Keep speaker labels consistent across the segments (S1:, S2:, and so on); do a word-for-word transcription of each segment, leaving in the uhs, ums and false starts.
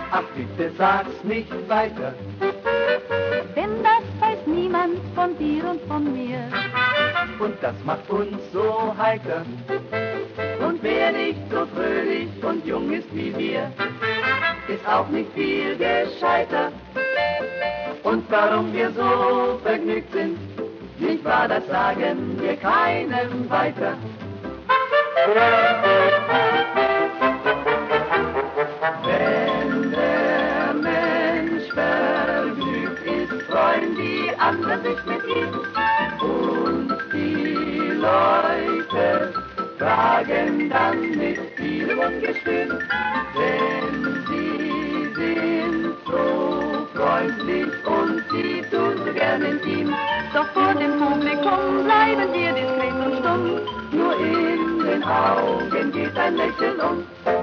S1: Ach bitte sag's nicht weiter,
S2: denn das weiß niemand von dir und von mir.
S1: und das macht uns so heiter. Und wer nicht so fröhlich und jung ist wie wir, ist auch nicht viel gescheiter. Und warum wir so vergnügt sind, nicht wahr, das sagen wir keinem weiter. Wenn der Mensch vergnügt ist, freuen die anderen sich mit ihm. Und die Leute fragen dann mit vielem Ungestüm, denn sie sind so freundlich und sie tun so gern intim.
S2: Doch vor dem Publikum bleiben wir diskret und stumm.
S1: Nur in den Augen geht ein Lächeln um.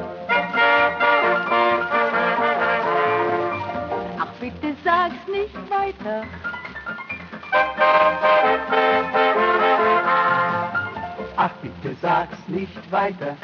S2: Ach bitte sag's nicht weiter,
S1: Ach bitte sag's nicht weiter.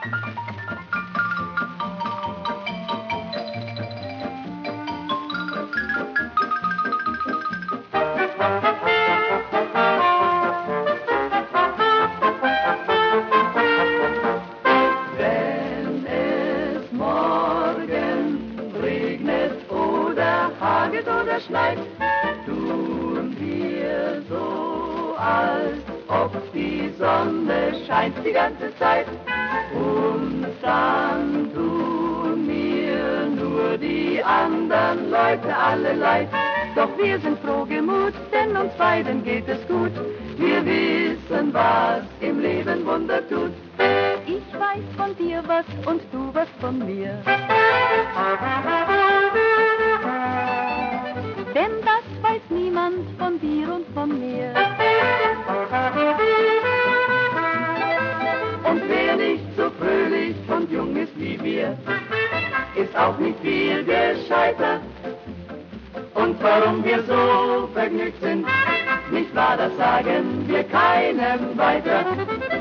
S1: Wenn es morgen regnet oder hagelt oder schneit, tun wir so, als ob die Sonne scheint die ganze Zeit. Und dann tun mir nur die anderen Leute alle leid.
S2: doch wir sind frohgemut, denn uns beiden geht es gut.
S1: Wir wissen, was im Leben Wunder tut.
S2: Ich weiß von dir was und du was von mir. Denn das weiß niemand von dir und von mir.
S1: Und wer nicht so fröhlich und jung ist wie wir, ist auch nicht viel gescheiter. Und warum wir so vergnügt sind, nicht wahr, das sagen wir keinem weiter.